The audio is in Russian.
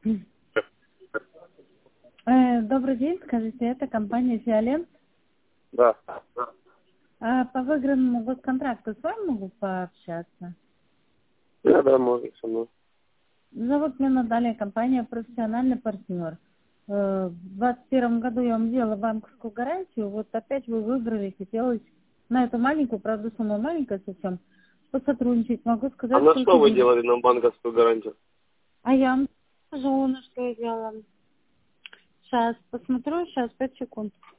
Добрый день, скажите, это компания «Фиолент». Да. По выигранному госконтракту с вами могу пообщаться? Да, можно со мной. Зовут меня Наталья, компания «Профессиональный партнер». В 2021 году я вам делала банковскую гарантию, вот опять вы выиграли, хотелось на эту маленькую, правда, сумма маленькая совсем, посотрудничать. Могу сказать, А на сколько что вы денег. делали нам банковскую гарантию? А я вам скажу, на что я делала. Сейчас посмотрю, сейчас 5 секунд.